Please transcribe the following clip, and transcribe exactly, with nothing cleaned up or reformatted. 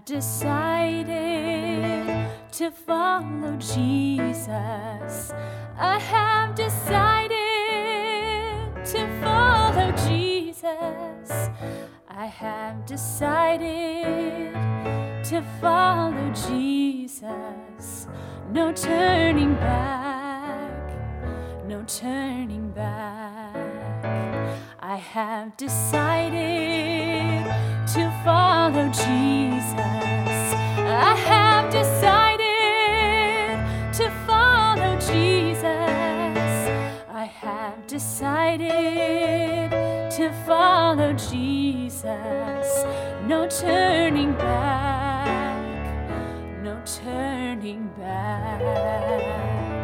have decided to follow Jesus. I have decided to follow Jesus. I have decided to follow Jesus. No turning back, no turning back. I have decided to follow Jesus. I have decided to follow Jesus. I have decided to follow Jesus. No turning back, no turning back.